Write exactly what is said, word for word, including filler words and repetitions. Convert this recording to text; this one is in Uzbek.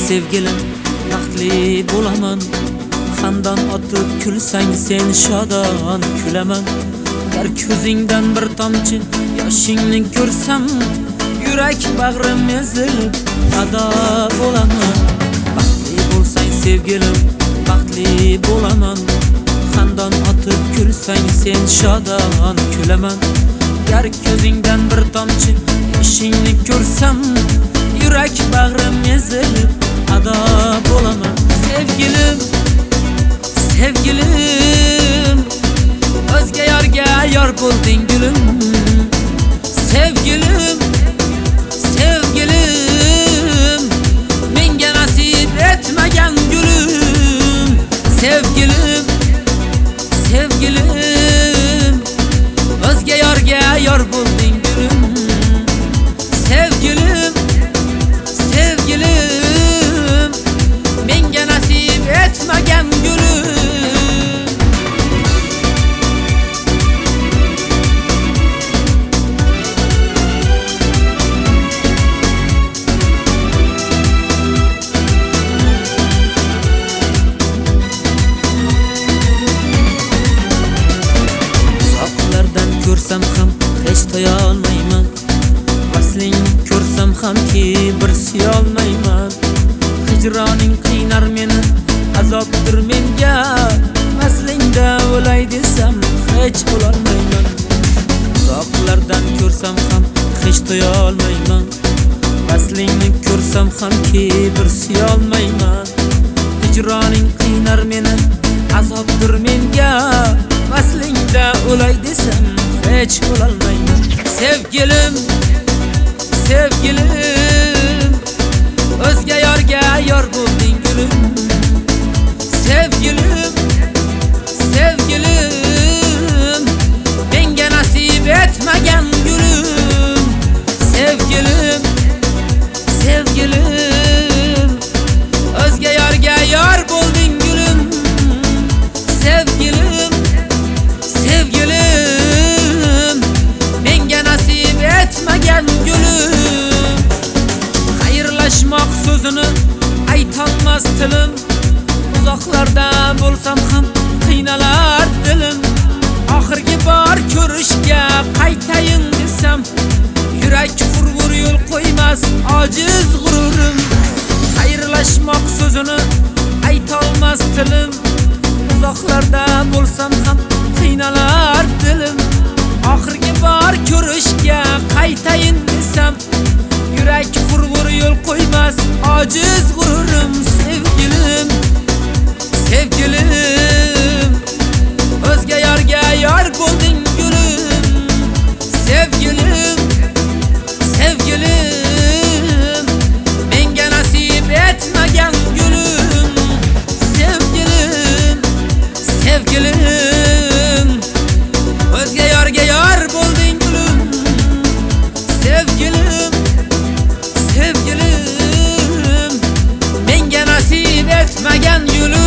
sevgilim, baxtli bo'laman. Xandon otib kulsang sen shodon kulaman. Agar ko'zingdan bir tomchi yoshingni ko'rsam, yurak bag'rim ezilib ado bo'laman. Baxtli bo'lsang sevgilim, baxtli bo'laman. Xandon otib kulsang sen shodon kulaman. Agar ko'zingdan bir tomchi yoshingni ko'rsam, yurak bag'rim ezilib ado bo'laman. Sevgilim, sevgilim, o'zga yorga yor bo'lding gulim. Sevgilim, sevgilim, menga nasib etmagan gulim. Sevgilim, sevgilim, o'zga yorga yor bo'lding gulim. Sevgilim, sevgilim, menga nasib etmagan gulim. Uzoqlardan ko'rsam ham hech to'ya olmayman. Vasling ko'rsam hamki bir suyolmayman. Hijroning qiynar meni, azobdir menga. Vaslingda o'lay desam hech bo'lolmayman. Uzoqlardan ko'rsam ham hech to'ya olmayman. Vaslingni ko'rsam hamki bir suyolmayman. Hijroning qiynar meni, azobdir menga. Vaslingda o'lay desam hech bo'lolmayman. Sevgilim, sevgilim, o'zga yorga yor bo'lding gulim. Sevgilim, sevgilim, menga nasib etmagan gulim. Sevgilim, sevgilim, o'zga yorga yor bo'lding gulim. Sevgilim, sevgilim, menga nasib etmagan gulim. Xayrlashmoq so'zini aytolmas tilim. Uzoqlarda bo'lsam ham qiynalar dilim. Oxirgi bor ko'rishga qaytayin desam, yurak qurg'ur yo'l qo'ymas ojiz g'ururim. Xayrlashmoq so'zini aytolmas tilim. Uzoqlarda bo'lsam ham qiynalar dilim. Oxirgi bor ko'rishga qaytayin desam, yurak qurg'ur yo'l qo'ymas ojiz g'ururim. Sevgilim, sevgilim, o'zga yorga yor bo'lding gulim. Sevgilim, sevgilim, menga nasib etmagan gulim. Sevgilim, sevgilim, o'zga yorga yor bo'lding gulim. Sevgilim, sevgilim, menga nasib etmagan gulim.